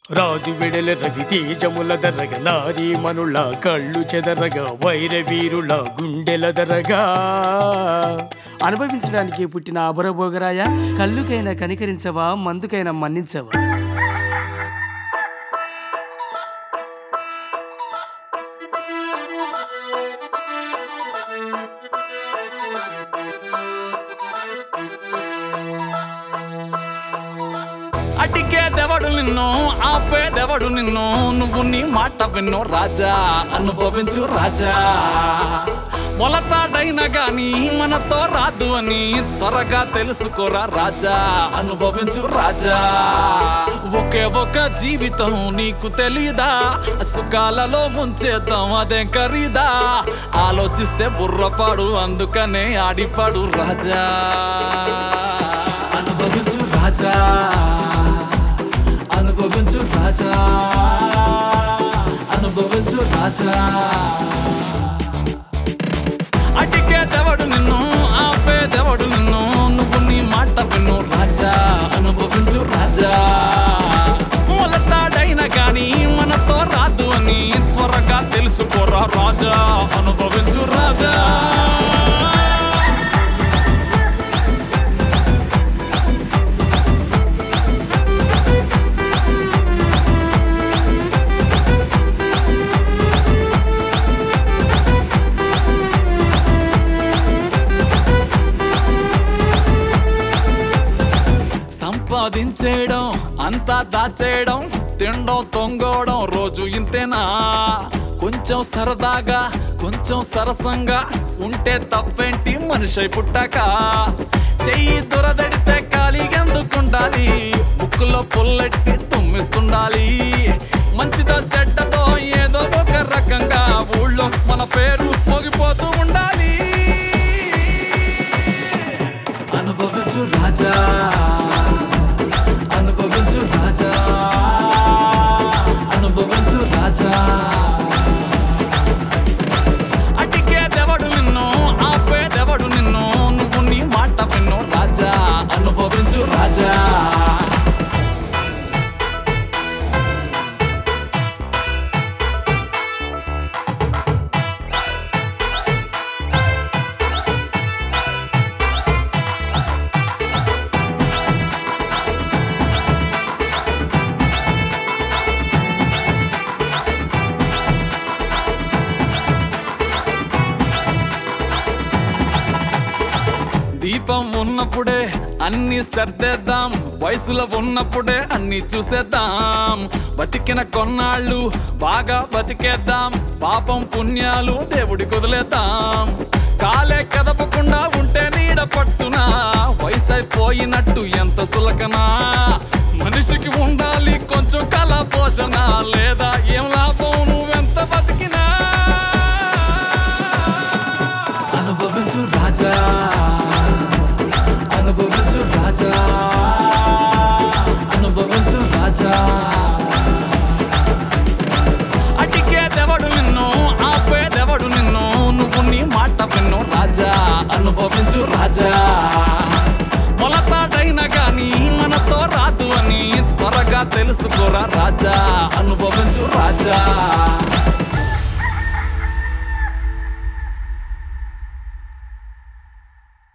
రాజు వెడల రవి తేజముల దరగ నారీ మనుల కళ్ళు చెదరగా వైర వీరుల గుండెల దరగా అనుభవించడానికి పుట్టిన అబరభోగరాయ కళ్ళుకైనా కనికరించవా మందుకైనా మన్నించవా అడిగేదెవడు నిన్ను ఆపేదెవడు నిన్ను నువ్వు నీ మాట విన్ను రాజా అనుభవించు రాజా మొలతాడైనా గాని మనతో రాదు అని త్వరగా తెలుసుకోరా రాజా అనుభవించు రాజా ఒకే ఒక జీవితం నీకు తెలీదా సుఖాలలో ముంచేద్దాం అదేం ఖరీదా ఆలోచిస్తే బుర్రపాడు అందుకనే ఆడిపాడు రాజా అనుభవించు రాజా అనుభవించు రాజా అనుభవించు రాజా అడిగేదెవడు నిన్ను ఆపేదెవడు నిన్ను నువ్వు నీ మాట విన్ను రాజా అనుభవించు రాజా మొలతాడైనా కానీ మనతో రాదు అని త్వరగా తెలుసుకోరా రాజా అనుభవించు రాజా సంపాదించేయడం అంతా దాచేయడం తినడం తొంగోవడం రోజు ఇంతేనా కొంచెం సరదాగా కొంచెం సరసంగా ఉంటే తప్పేంటి మనిషి పుట్టాక చెయ్యి దొరదడితే ఖాళీగా ఎందుకుండాలి ముక్కులో పుల్లెట్టి తుమ్మిస్తుండాలి మంచిదో చెడ్డతో ఏదో ఒక రకంగా ఊళ్ళో మన పేరు మోగిపోతూ ఉండాలి అనుభవించు రాజా అనుభవించు రాజా అనుభవించు రాజా అడిగేదెవడు నిన్ను ఆపేదెవడు నిన్ను నువ్వు నీ మాట విన్ను రాజా అనుభవించు రాజా దీపం ఉన్నప్పుడే అన్ని సర్దేద్దాం వయసులో ఉన్నప్పుడే అన్ని చూసేద్దాం బతికిన కొన్నాళ్ళు బాగా బతికేద్దాం పాపం పుణ్యాలు దేవుడి కుదిలేద్దాం కాలే కదపకుండా ఉంటే నీడ పట్టునా వయసైపోయినట్టు ఎంత సులకనా మనిషికి ఉండాలి కొంచెం కళ పోషణ లేదా ఏం లాభం నువ్వెంత బతికినా అనుభవించు రాజా అనుభవించు రాజా అనుభవించు రాజా అడిగేదెవడు నిన్ను ఆపేదెవడు నిన్ను నువ్వు నీ మాట విన్ను రాజా అనుభవించు రాజా మొలతాడైనా గాని మనతో రాదు అని త్వరగా తెలుసుకోరా రాజా అనుభవించు రాజా